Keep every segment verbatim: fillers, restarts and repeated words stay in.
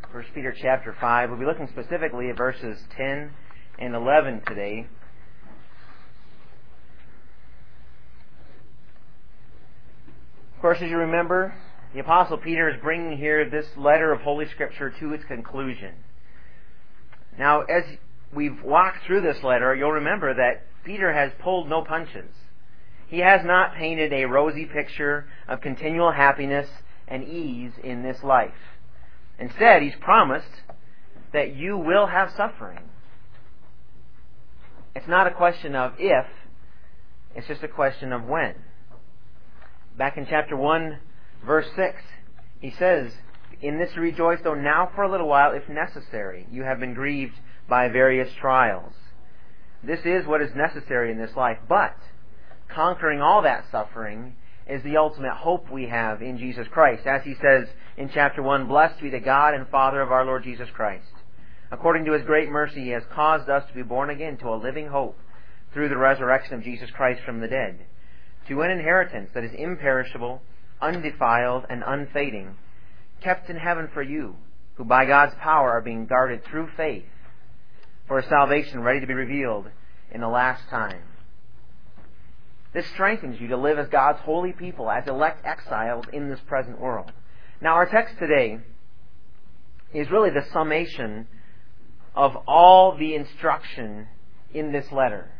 First Peter chapter five. We'll be looking specifically at verses ten and eleven today. Of course, as you remember, the Apostle Peter is bringing here this letter of Holy Scripture to its conclusion. Now, as we've walked through this letter, you'll remember that Peter has pulled no punches. He has not painted a rosy picture of continual happiness and ease in this life. Instead, he's promised that you will have suffering. It's not a question of if, it's just a question of when. Back in chapter one, verse six, he says, "In this rejoice, though now for a little while, if necessary, you have been grieved by various trials." This is what is necessary in this life, but conquering all that suffering is the ultimate hope we have in Jesus Christ. As he says in chapter one, "Blessed be the God and Father of our Lord Jesus Christ. According to His great mercy, He has caused us to be born again to a living hope through the resurrection of Jesus Christ from the dead, to an inheritance that is imperishable, undefiled, and unfading, kept in heaven for you, who by God's power are being guarded through faith for a salvation ready to be revealed in the last time." This strengthens you to live as God's holy people, as elect exiles in this present world. Now, our text today is really the summation of all the instruction in this letter.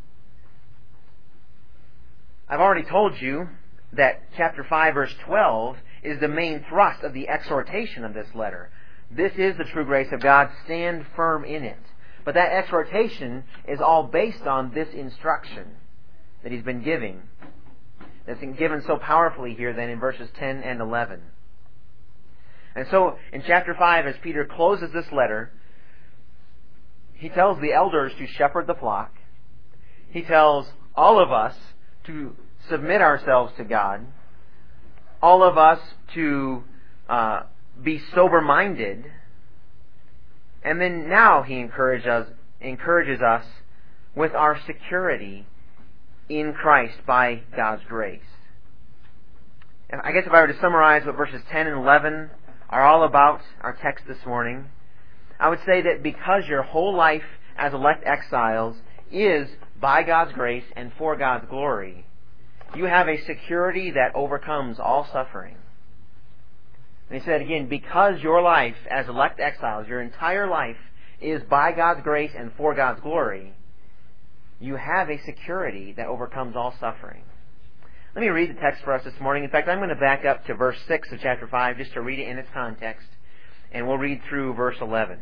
I've already told you that chapter five, verse twelve is the main thrust of the exhortation of this letter. This is the true grace of God. Stand firm in it. But that exhortation is all based on this instruction that he's been giving, that's been given so powerfully here then in verses ten and eleven. And so in chapter five, as Peter closes this letter, he tells the elders to shepherd the flock. He tells all of us to submit ourselves to God, all of us to uh, be sober-minded, and then now he encourages us, encourages us with our security in Christ by God's grace. And I guess if I were to summarize what verses ten and eleven are all about, our text this morning, I would say that because your whole life as elect exiles is by God's grace and for God's glory, you have a security that overcomes all suffering. And he said again, because your life as elect exiles, your entire life is by God's grace and for God's glory, you have a security that overcomes all suffering. Let me read the text for us this morning. In fact, I'm going to back up to verse six of chapter five just to read it in its context, and we'll read through verse eleven.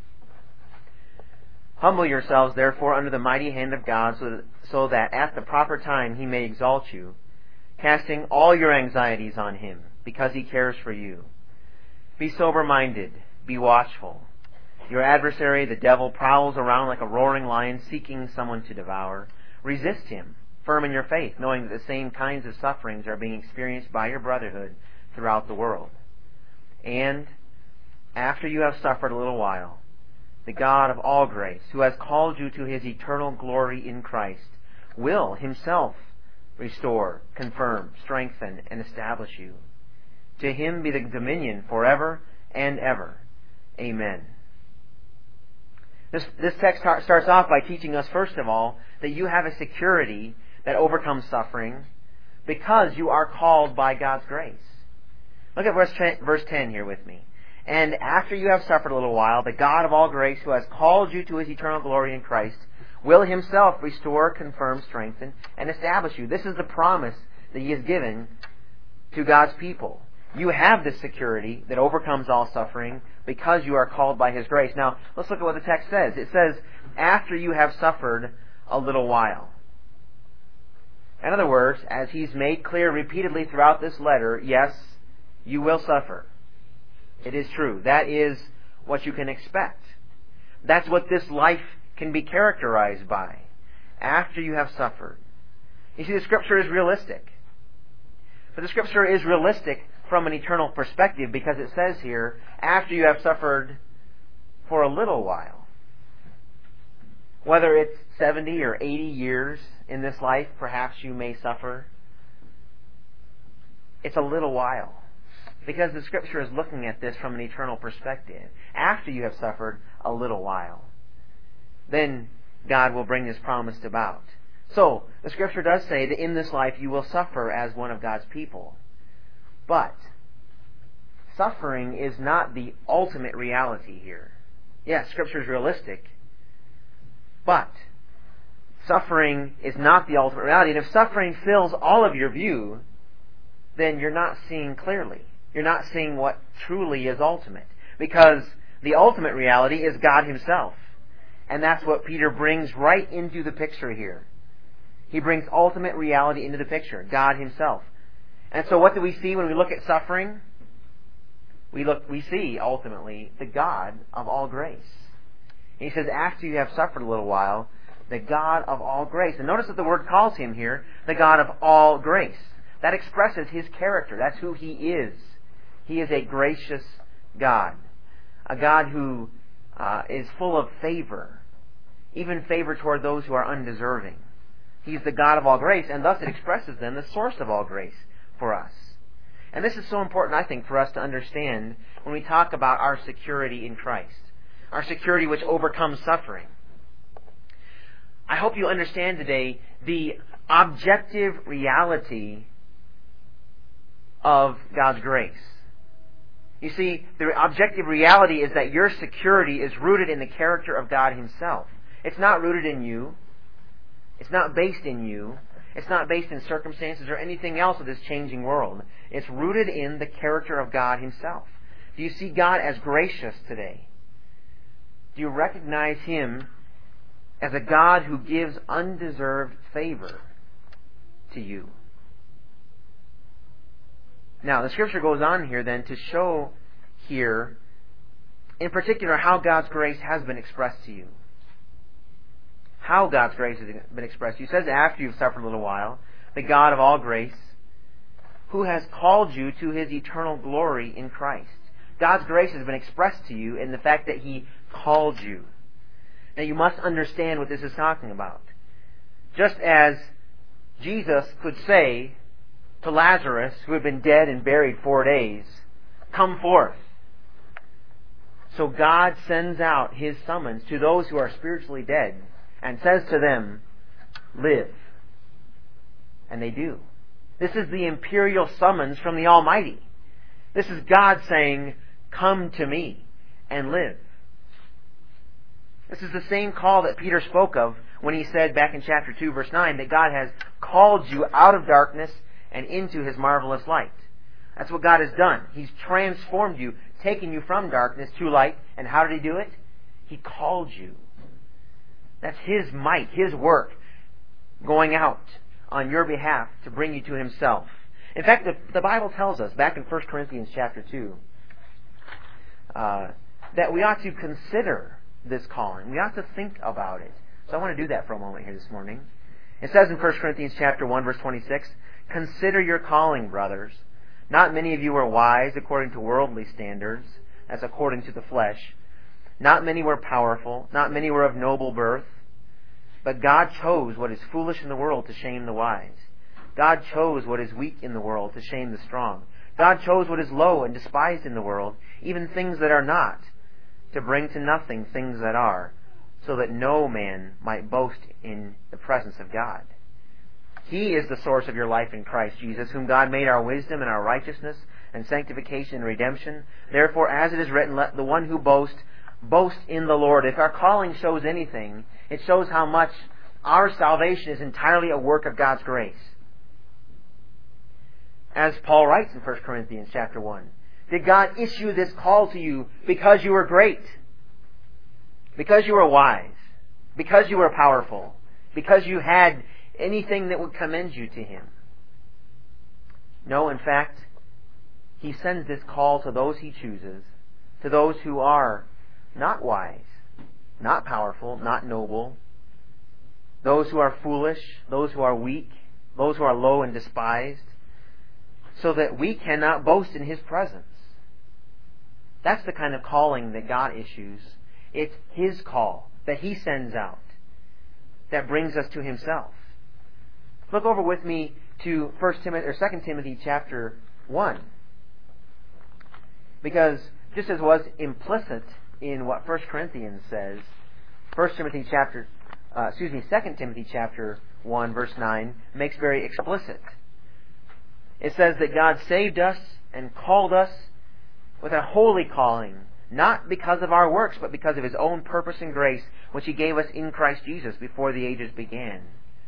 "Humble yourselves, therefore, under the mighty hand of God, so that, so that at the proper time He may exalt you, casting all your anxieties on Him, because He cares for you. Be sober-minded, be watchful. Your adversary, the devil, prowls around like a roaring lion, seeking someone to devour. Resist him, firm in your faith, knowing that the same kinds of sufferings are being experienced by your brotherhood throughout the world. And after you have suffered a little while, the God of all grace, who has called you to His eternal glory in Christ, will Himself restore, confirm, strengthen, and establish you. To Him be the dominion forever and ever. Amen." This, this text starts off by teaching us, first of all, that you have a security that overcomes suffering because you are called by God's grace. Look at verse ten, verse ten here with me. "And after you have suffered a little while, the God of all grace, who has called you to His eternal glory in Christ, will Himself restore, confirm, strengthen, and establish you." This is the promise that He has given to God's people. You have this security that overcomes all suffering because you are called by His grace. Now, let's look at what the text says. It says, after you have suffered a little while. In other words, as he's made clear repeatedly throughout this letter, yes, you will suffer. It is true. That is what you can expect. That's what this life can be characterized by. After you have suffered. You see, the Scripture is realistic. But the Scripture is realistic from an eternal perspective, because it says here, after you have suffered for a little while. Whether it's seventy or eighty years in this life, perhaps you may suffer. It's a little while. Because the Scripture is looking at this from an eternal perspective. After you have suffered a little while, then God will bring this promise about. So, the Scripture does say that in this life you will suffer as one of God's people. But suffering is not the ultimate reality here. Yes, Scripture is realistic, but suffering is not the ultimate reality. And if suffering fills all of your view, then you're not seeing clearly. You're not seeing what truly is ultimate. Because the ultimate reality is God Himself. And that's what Peter brings right into the picture here. He brings ultimate reality into the picture, God Himself. And so what do we see when we look at suffering? We look, we see, ultimately, the God of all grace. He says, after you have suffered a little while, the God of all grace. And notice that the word calls Him here, the God of all grace. That expresses His character. That's who He is. He is a gracious God. A God who uh, is full of favor. Even favor toward those who are undeserving. He's the God of all grace, and thus it expresses then the source of all grace for us. And this is so important, I think, for us to understand when we talk about our security in Christ. Our security which overcomes suffering. I hope you understand today the objective reality of God's grace. You see, the objective reality is that your security is rooted in the character of God Himself. It's not rooted in you. It's not based in you. It's not based in circumstances or anything else of this changing world. It's rooted in the character of God Himself. Do you see God as gracious today? Do you recognize Him as a God who gives undeserved favor to you? Now, the Scripture goes on here then to show here, in particular, how God's grace has been expressed to you. How God's grace has been expressed to you. It says, after you've suffered a little while, the God of all grace, who has called you to His eternal glory in Christ. God's grace has been expressed to you in the fact that He called you. Now, you must understand what this is talking about. Just as Jesus could say to Lazarus, who had been dead and buried four days, come forth. So God sends out His summons to those who are spiritually dead and says to them, live. And they do. This is the imperial summons from the Almighty. This is God saying, come to me and live. This is the same call that Peter spoke of when he said back in chapter two, verse nine, that God has called you out of darkness and into His marvelous light. That's what God has done. He's transformed you, taken you from darkness to light. And how did He do it? He called you. That's His might, His work, going out on your behalf to bring you to Himself. In fact, the, the Bible tells us, back in First Corinthians chapter two, uh, that we ought to consider this calling. We ought to think about it. So I want to do that for a moment here this morning. It says in First Corinthians chapter one, verse twenty-six, consider your calling, brothers. Not many of you are wise according to worldly standards, that's according to the flesh. Not many were powerful, not many were of noble birth. But God chose what is foolish in the world to shame the wise. God chose what is weak in the world to shame the strong. God chose what is low and despised in the world, even things that are not, to bring to nothing things that are, so that no man might boast in the presence of God. He is the source of your life in Christ Jesus, whom God made our wisdom and our righteousness and sanctification and redemption. Therefore, as it is written, let the one who boasts boast in the Lord. If our calling shows anything, it shows how much our salvation is entirely a work of God's grace. As Paul writes in First Corinthians chapter one, did God issue this call to you because you were great? Because you were wise? Because you were powerful? Because you had anything that would commend you to Him? No, in fact, He sends this call to those He chooses, to those who are not wise, not powerful, not noble, those who are foolish, those who are weak, those who are low and despised, so that we cannot boast in His presence. That's the kind of calling that God issues. It's His call that He sends out that brings us to Himself. Look over with me to First Timothy or Second Timothy chapter one. Because just as was implicit in what First Corinthians says, First Timothy chapter, uh, excuse me, Second Timothy chapter one, verse nine, makes very explicit. It says that God saved us and called us with a holy calling, not because of our works, but because of His own purpose and grace, which He gave us in Christ Jesus before the ages began.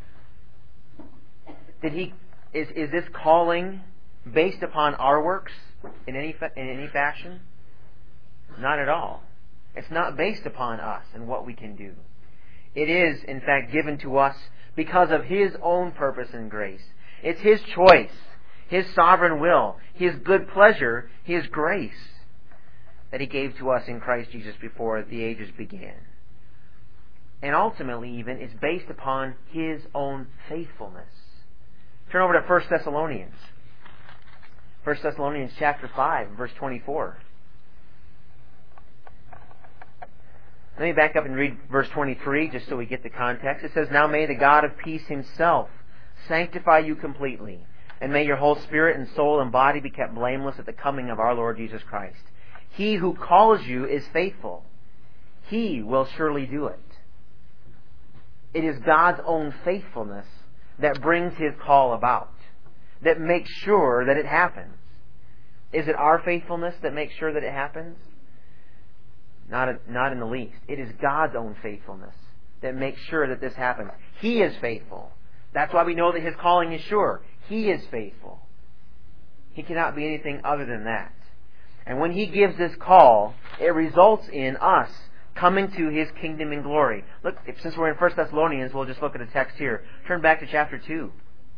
Did He? Is is this calling based upon our works in any in any fashion? Not at all. It's not based upon us and what we can do. It is, in fact, given to us because of His own purpose and grace. It's His choice, His sovereign will, His good pleasure, His grace that He gave to us in Christ Jesus before the ages began. And ultimately, even, it's based upon His own faithfulness. Turn over to First Thessalonians. First Thessalonians chapter five, verse twenty-four. Let me back up and read verse twenty-three, just so we get the context. It says, "Now may the God of peace Himself sanctify you completely, and may your whole spirit and soul and body be kept blameless at the coming of our Lord Jesus Christ. He who calls you is faithful. He will surely do it." It is God's own faithfulness that brings His call about, that makes sure that it happens. Is it our faithfulness that makes sure that it happens? Not, a, not in the least. It is God's own faithfulness that makes sure that this happens. He is faithful. That's why we know that His calling is sure. He is faithful. He cannot be anything other than that. And when He gives this call, it results in us coming to His kingdom in glory. Look, since we're in First Thessalonians, we'll just look at a text here. Turn back to chapter two.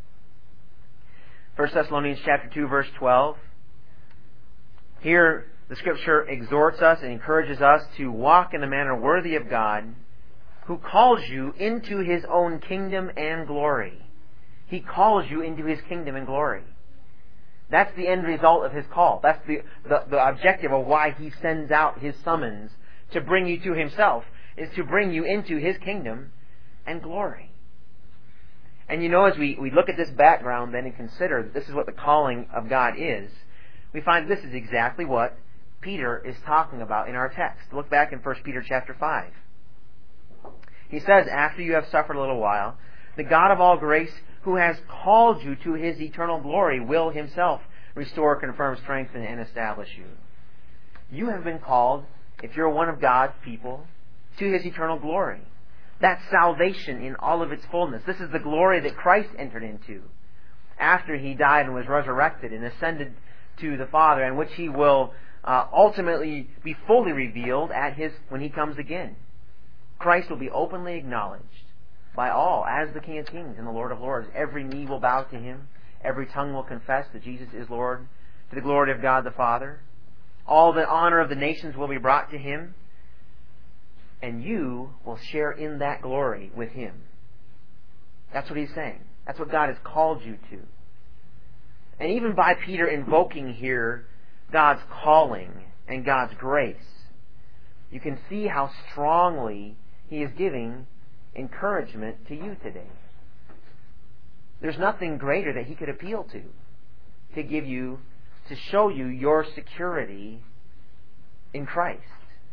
First Thessalonians chapter two, verse twelve. Here, the Scripture exhorts us and encourages us to walk in a manner worthy of God, who calls you into His own kingdom and glory. He calls you into His kingdom and glory. That's the end result of His call. That's the, the, the objective of why He sends out His summons to bring you to Himself, is to bring you into His kingdom and glory. And you know, as we, we look at this background then and consider that this is what the calling of God is, we find this is exactly what Peter is talking about in our text. Look back in First Peter chapter five. He says, "After you have suffered a little while, the God of all grace, who has called you to His eternal glory, will Himself restore, confirm, strengthen, and establish you." You have been called, if you're one of God's people, to His eternal glory. That's salvation in all of its fullness. This is the glory that Christ entered into after He died and was resurrected and ascended to the Father, and which He will uh, ultimately be fully revealed at His when He comes again. Christ will be openly acknowledged by all as the King of Kings and the Lord of Lords. Every knee will bow to Him. Every tongue will confess that Jesus is Lord, to the glory of God the Father. All the honor of the nations will be brought to Him, and you will share in that glory with Him. That's what He's saying. That's what God has called you to. And even by Peter invoking here God's calling and God's grace, you can see how strongly he is giving encouragement to you today. There's nothing greater that he could appeal to, to give you, to show you your security in Christ.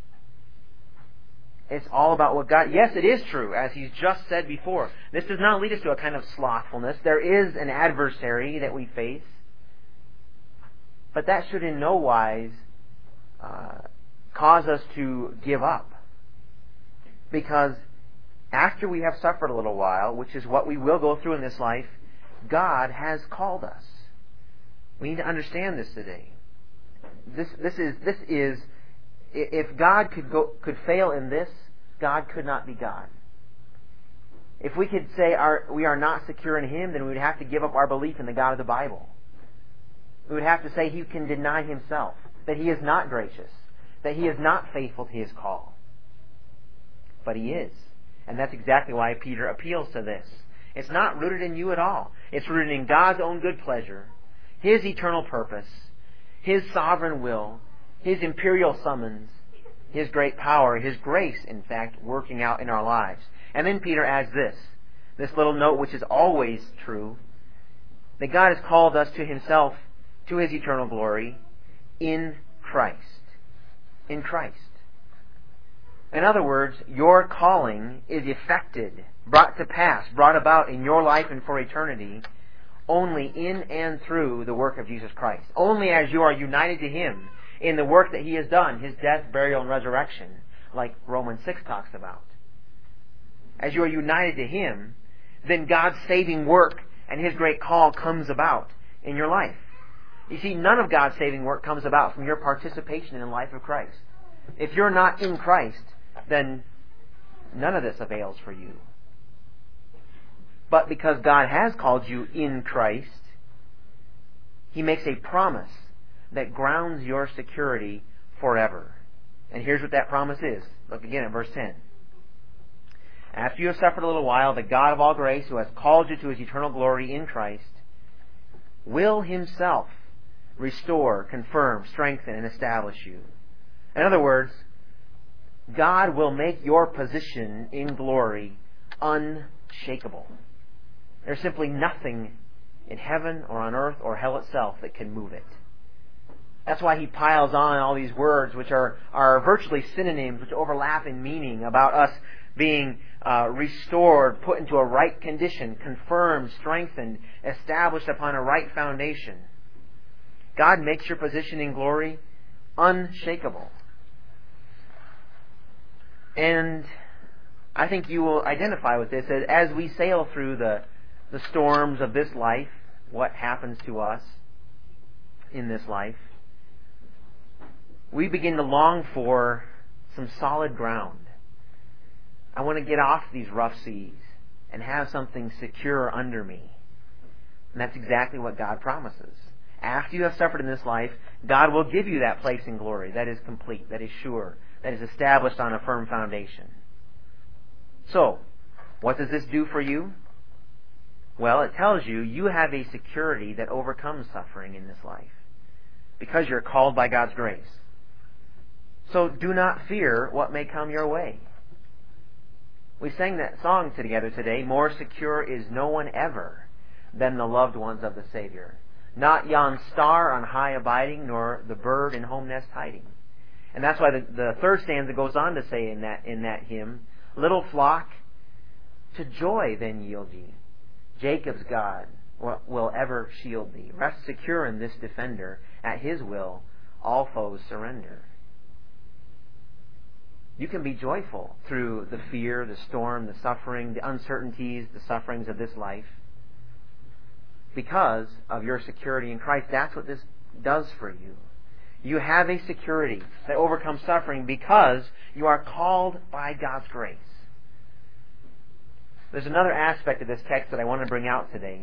It's all about what God... Yes, it is true, as he's just said before. This does not lead us to a kind of slothfulness. There is an adversary that we face. But that should in no wise uh, cause us to give up. Because after we have suffered a little while, which is what we will go through in this life, God has called us. We need to understand this today. This, this is... This is If God could go, could fail in this, God could not be God. If we could say our, we are not secure in Him, then we would have to give up our belief in the God of the Bible. We would have to say He can deny Himself, that He is not gracious, that He is not faithful to His call. But He is. And that's exactly why Peter appeals to this. It's not rooted in you at all. It's rooted in God's own good pleasure, His eternal purpose, His sovereign will, His imperial summons, His great power, His grace, in fact, working out in our lives. And then Peter adds this, this little note which is always true, that God has called us to Himself, to His eternal glory, in Christ. In Christ. In other words, your calling is effected, brought to pass, brought about in your life and for eternity only in and through the work of Jesus Christ. Only as you are united to Him in the work that He has done, His death, burial, and resurrection, like Romans six talks about. As you are united to Him, then God's saving work and His great call comes about in your life. You see, none of God's saving work comes about from your participation in the life of Christ. If you're not in Christ, then none of this avails for you. But because God has called you in Christ, He makes a promise that grounds your security forever. And here's what that promise is. Look again at verse ten. After you have suffered a little while, the God of all grace, who has called you to His eternal glory in Christ, will Himself restore, confirm, strengthen, and establish you. In other words, God will make your position in glory unshakable. There's simply nothing in heaven or on earth or hell itself that can move it. That's why he piles on all these words which are, are virtually synonyms, which overlap in meaning, about us being uh, restored, put into a right condition, confirmed, strengthened, established upon a right foundation. God makes your position in glory unshakable. And I think you will identify with this as, as we sail through the, the storms of this life, what happens to us in this life. We begin to long for some solid ground. I want to get off these rough seas and have something secure under me. And that's exactly what God promises. After you have suffered in this life, God will give you that place in glory that is complete, that is sure, that is established on a firm foundation. So, what does this do for you? Well, it tells you you have a security that overcomes suffering in this life because you're called by God's grace. So do not fear what may come your way. We sang that song together today, more secure is no one ever than the loved ones of the Savior. Not yon star on high abiding, nor the bird in home nest hiding. And that's why the, the third stanza goes on to say in that, in that hymn, little flock, to joy then yield ye. Jacob's God will, will ever shield thee. Rest secure in this defender. At His will, all foes surrender. You can be joyful through the fear, the storm, the suffering, the uncertainties, the sufferings of this life because of your security in Christ. That's what this does for you. You have a security that overcomes suffering because you are called by God's grace. There's another aspect of this text that I want to bring out today.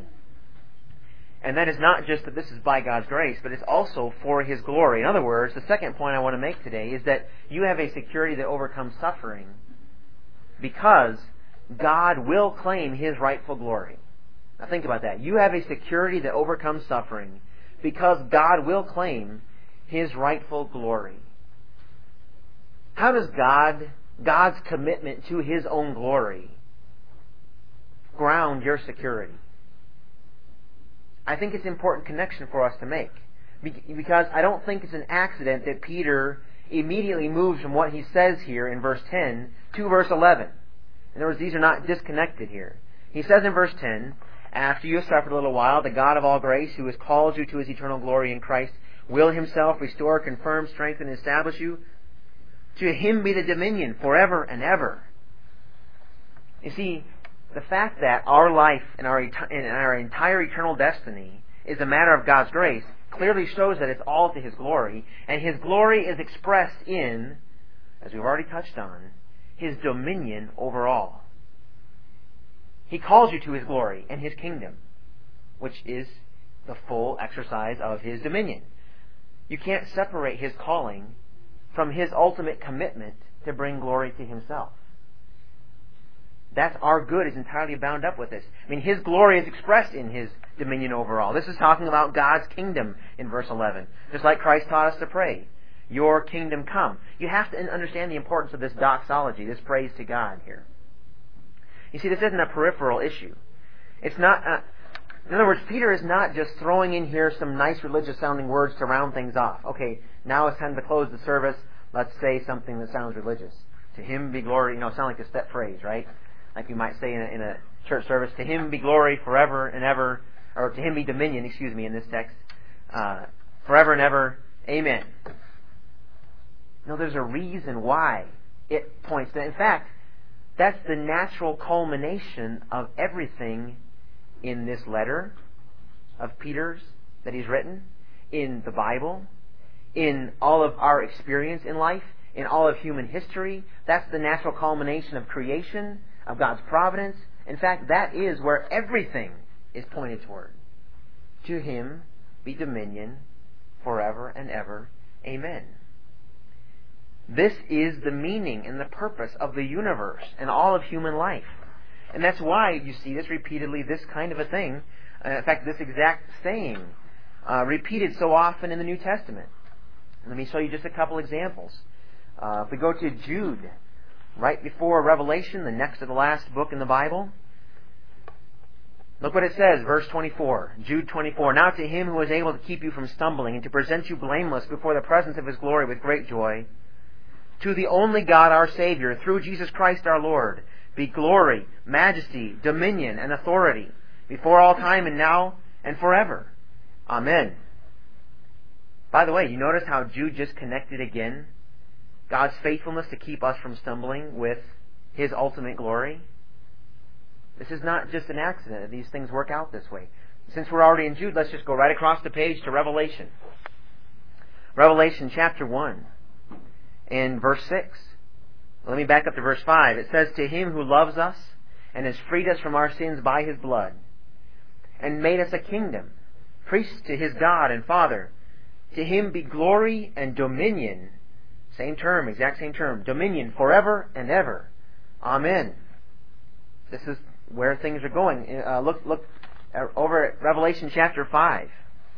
And that is not just that this is by God's grace, but it's also for His glory. In other words, the second point I want to make today is that you have a security that overcomes suffering because God will claim His rightful glory. Now think about that. You have a security that overcomes suffering because God will claim His rightful glory. How does God, God's commitment to His own glory, ground your security? I think it's an important connection for us to make. Because I don't think it's an accident that Peter immediately moves from what he says here in verse ten to verse eleven. In other words, these are not disconnected here. He says in verse ten, after you have suffered a little while, the God of all grace, who has called you to His eternal glory in Christ, will Himself restore, confirm, strengthen, and establish you. To Him be the dominion forever and ever. You see, the fact that our life and our, and our entire eternal destiny is a matter of God's grace clearly shows that it's all to His glory. And His glory is expressed in, as we've already touched on, His dominion over all. He calls you to His glory and His kingdom, which is the full exercise of His dominion. You can't separate His calling from His ultimate commitment to bring glory to Himself. That's our good is entirely bound up with this. I mean, His glory is expressed in His dominion over all. This is talking about God's kingdom in verse eleven. Just like Christ taught us to pray, your kingdom come. You have to understand the importance of this doxology, this praise to God here. You see, this isn't a peripheral issue. It's not, uh, In other words, Peter is not just throwing in here some nice religious sounding words to round things off. Okay, now it's time to close the service. Let's say something that sounds religious. To Him be glory. You know, sound like a step phrase, right? Like you might say in a, in a church service. To Him be glory forever and ever. Or to Him be dominion, excuse me, in this text. Uh, forever and ever. Amen. No, there's a reason why it points to. In fact, that's the natural culmination of everything in this letter of Peter's that he's written, in the Bible, in all of our experience in life, in all of human history. That's the natural culmination of creation, of God's providence. In fact, that is where everything is pointed toward. To Him be dominion forever and ever. Amen. This is the meaning and the purpose of the universe and all of human life. And that's why you see this repeatedly, this kind of a thing. Uh, in fact, this exact saying uh, repeated so often in the New Testament. Let me show you just a couple examples. Uh, if we go to Jude, right before Revelation, the next to the last book in the Bible, look what it says, verse twenty-four, Jude twenty-four. Now to Him who is able to keep you from stumbling and to present you blameless before the presence of His glory with great joy, to the only God our Savior, through Jesus Christ our Lord, be glory, majesty, dominion, and authority, before all time and now and forever. Amen. By the way, you notice how Jude just connected again God's faithfulness to keep us from stumbling with His ultimate glory? This is not just an accident that these things work out this way. Since we're already in Jude, let's just go right across the page to Revelation. Revelation chapter one and verse six. Let me back up to verse five. It says, to Him who loves us and has freed us from our sins by His blood, and made us a kingdom, priests to His God and Father, to Him be glory and dominion, same term, exact same term, dominion forever and ever. Amen. This is where things are going. Uh, look, look over at Revelation chapter five,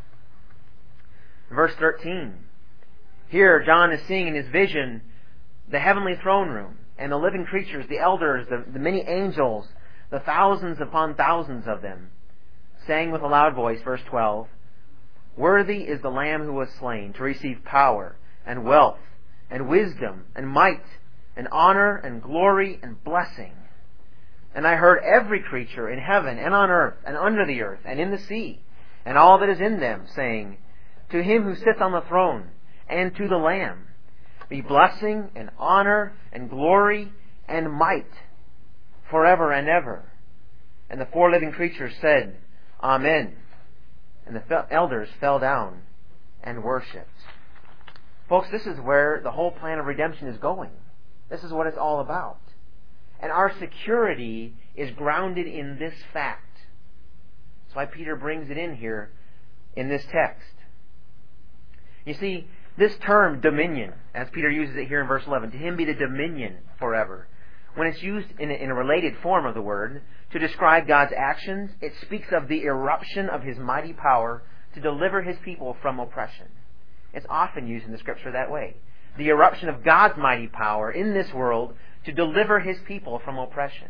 verse thirteen. Here, John is seeing in his vision the heavenly throne room and the living creatures, the elders, the, the many angels, the thousands upon thousands of them, saying with a loud voice, verse twelve, worthy is the Lamb who was slain to receive power and wealth and wisdom and might and honor and glory and blessing. And I heard every creature in heaven and on earth and under the earth and in the sea and all that is in them, saying, to Him who sits on the throne and to the Lamb be blessing and honor and glory and might forever and ever. And the four living creatures said, Amen. And the elders fell down and worshipped. Folks, this is where the whole plan of redemption is going. This is what it's all about. And our security is grounded in this fact. That's why Peter brings it in here in this text. You see, this term dominion, as Peter uses it here in verse eleven, to Him be the dominion forever. When it's used in a, in a related form of the word to describe God's actions, it speaks of the eruption of His mighty power to deliver His people from oppression. It's often used in the Scripture that way. The eruption of God's mighty power in this world to deliver His people from oppression.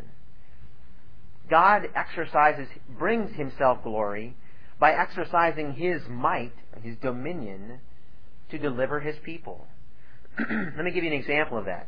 God exercises, brings Himself glory by exercising His might, His dominion, to deliver His people. Let me give you an example of that.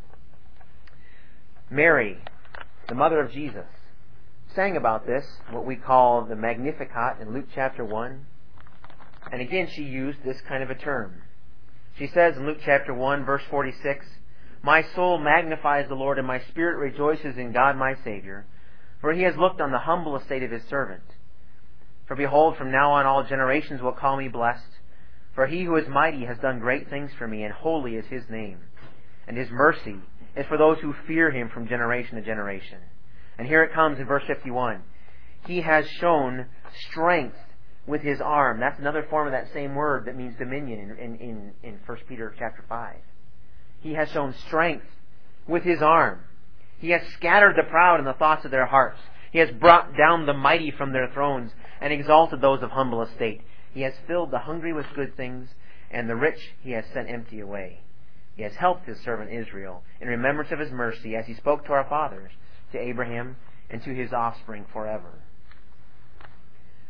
Mary, the mother of Jesus, sang about this, what we call the Magnificat in Luke chapter one. And again, she used this kind of a term. She says in Luke chapter one, verse forty-six, my soul magnifies the Lord, and my spirit rejoices in God my Savior, for He has looked on the humble estate of His servant. For behold, from now on all generations will call me blessed. For He who is mighty has done great things for me, and holy is His name. And His mercy is for those who fear Him from generation to generation. And here it comes in verse fifty-one. He has shown strength with His arm. That's another form of that same word that means dominion in, in, in First Peter chapter five. He has shown strength with His arm. He has scattered the proud in the thoughts of their hearts. He has brought down the mighty from their thrones and exalted those of humble estate. He has filled the hungry with good things, and the rich He has sent empty away. He has helped His servant Israel in remembrance of His mercy, as He spoke to our fathers, to Abraham, and to his offspring forever.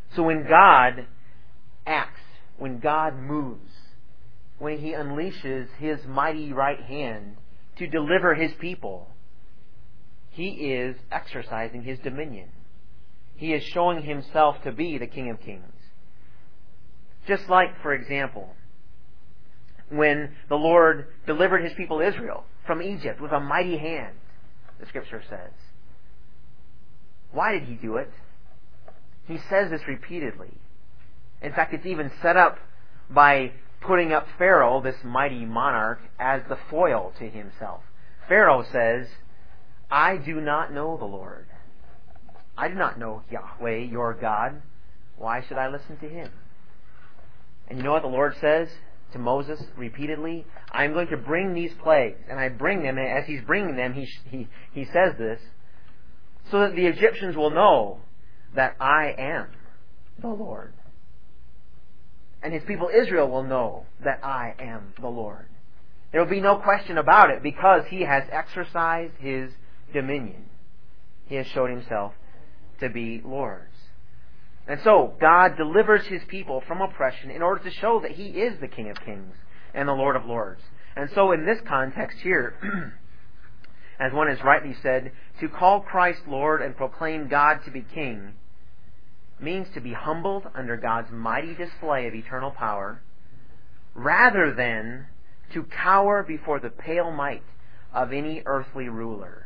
So when God acts, when God moves, when He unleashes His mighty right hand to deliver His people, He is exercising His dominion. He is showing Himself to be the King of Kings. Just like, for example, when the Lord delivered His people Israel from Egypt with a mighty hand, the Scripture says. Why did He do it? He says this repeatedly. In fact, it's even set up by putting up Pharaoh, this mighty monarch, as the foil to himself. Pharaoh says, I do not know the Lord. I do not know Yahweh, your God. Why should I listen to Him? And you know what the Lord says to Moses repeatedly? I'm going to bring these plagues, and I bring them, and as He's bringing them, He, he, he says this, so that the Egyptians will know that I am the Lord. And His people Israel will know that I am the Lord. There will be no question about it, because He has exercised His dominion. He has showed Himself to be Lord. And so, God delivers His people from oppression in order to show that He is the King of Kings and the Lord of Lords. And so, in this context here, as one has rightly said, to call Christ Lord and proclaim God to be King means to be humbled under God's mighty display of eternal power, rather than to cower before the pale might of any earthly ruler.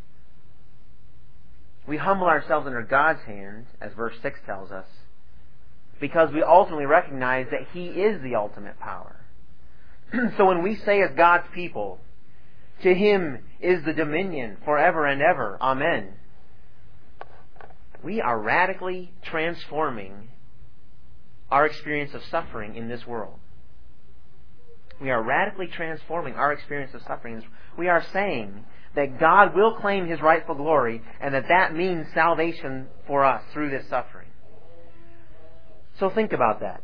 We humble ourselves under God's hand, as verse six tells us, because we ultimately recognize that He is the ultimate power. So when we say as God's people, to Him is the dominion forever and ever, Amen, we are radically transforming our experience of suffering in this world. We are radically transforming our experience of suffering. We are saying that God will claim His rightful glory, and that that means salvation for us through this suffering. So think about that.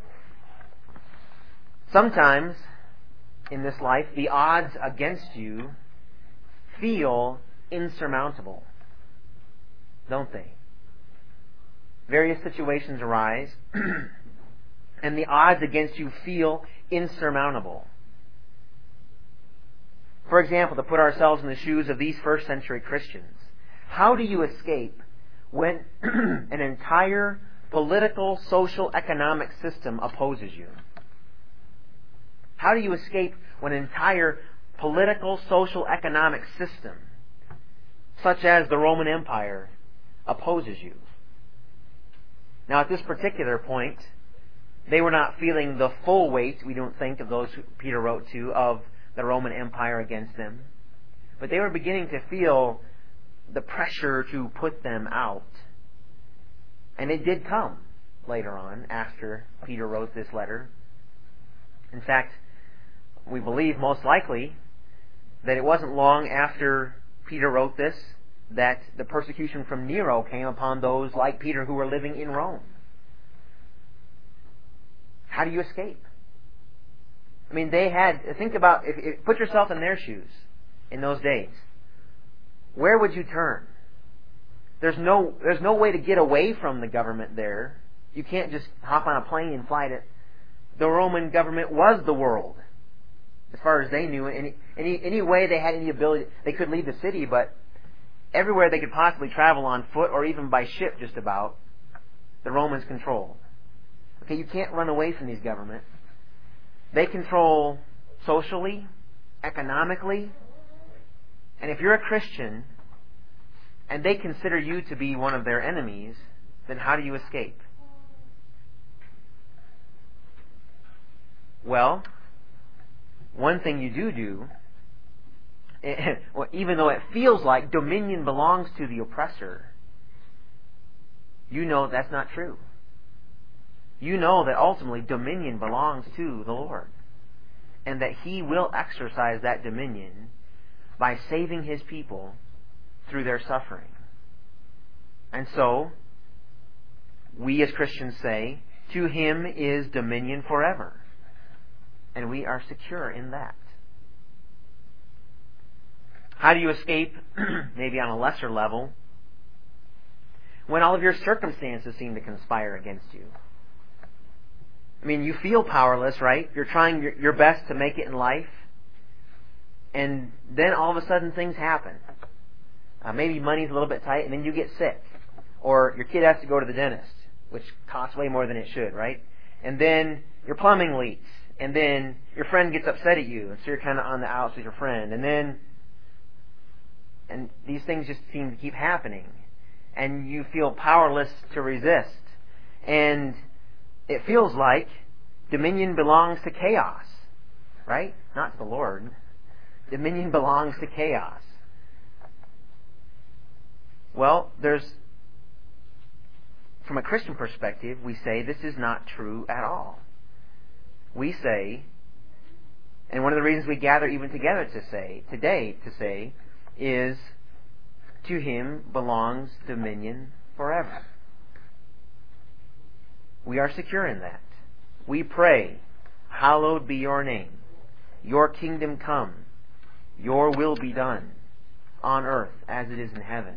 Sometimes in this life, the odds against you feel insurmountable, don't they? Various situations arise, and the odds against you feel insurmountable. For example, to put ourselves in the shoes of these first century Christians, how do you escape when an entire political, social, economic system opposes you? How do you escape when an entire political, social, economic system, such as the Roman Empire, opposes you? Now, at this particular point, they were not feeling the full weight, we don't think, of those who Peter wrote to, of the Roman Empire against them. But they were beginning to feel the pressure to put them out. And it did come later on, after Peter wrote this letter. In fact, we believe most likely that it wasn't long after Peter wrote this that the persecution from Nero came upon those like Peter who were living in Rome. How do you escape? I mean, they had, think about, if, if, put yourself in their shoes in those days. Where would you turn? There's no, there's no way to get away from the government there. You can't just hop on a plane and fly to... The Roman government was the world, as far as they knew. Any, any, any way they had any ability, they could leave the city, but everywhere they could possibly travel on foot or even by ship just about, the Romans controlled. Okay, you can't run away from these governments. They control socially, economically, and if you're a Christian and they consider you to be one of their enemies, then how do you escape? Well, one thing you do do, even though it feels like dominion belongs to the oppressor, you know that's not true. You know that ultimately dominion belongs to the Lord, and that He will exercise that dominion by saving His people through their suffering. And so, we as Christians say, to Him is dominion forever. And we are secure in that. How do you escape, maybe on a lesser level, when all of your circumstances seem to conspire against you. I mean, you feel powerless, right? You're trying your, your best to make it in life. And then all of a sudden things happen. Uh, maybe money's a little bit tight, and then you get sick. Or your kid has to go to the dentist, which costs way more than it should, right? And then your plumbing leaks. And then your friend gets upset at you, and so you're kind of on the outs with your friend. And then, and these things just seem to keep happening. And you feel powerless to resist. And it feels like dominion belongs to chaos, right? Not to the Lord. Dominion belongs to chaos. Well, there's, from a Christian perspective, we say this is not true at all. We say, and one of the reasons we gather even together to say, today to say, is, to Him belongs dominion forever. We are secure in that. We pray, hallowed be your name. Your kingdom come. Your will be done on earth as it is in heaven.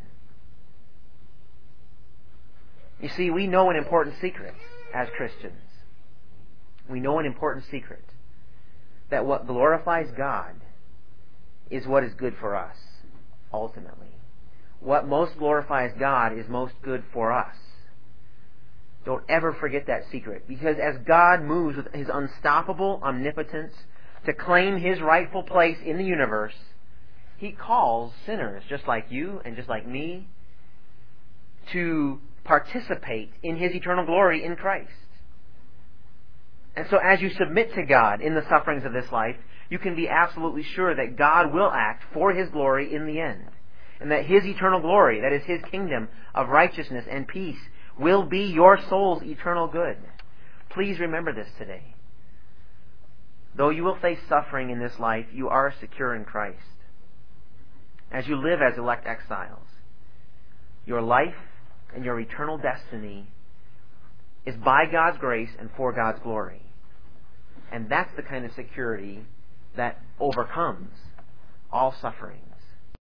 You see, we know an important secret as Christians. We know an important secret. That what glorifies God is what is good for us, ultimately. What most glorifies God is most good for us. Don't ever forget that secret. Because as God moves with His unstoppable omnipotence to claim His rightful place in the universe, He calls sinners just like you and just like me to participate in His eternal glory in Christ. And so as you submit to God in the sufferings of this life, you can be absolutely sure that God will act for His glory in the end. And that His eternal glory, that is His kingdom of righteousness and peace, will be your soul's eternal good. Please remember this today. Though you will face suffering in this life, you are secure in Christ. As you live as elect exiles, your life and your eternal destiny is by God's grace and for God's glory. And that's the kind of security that overcomes all suffering.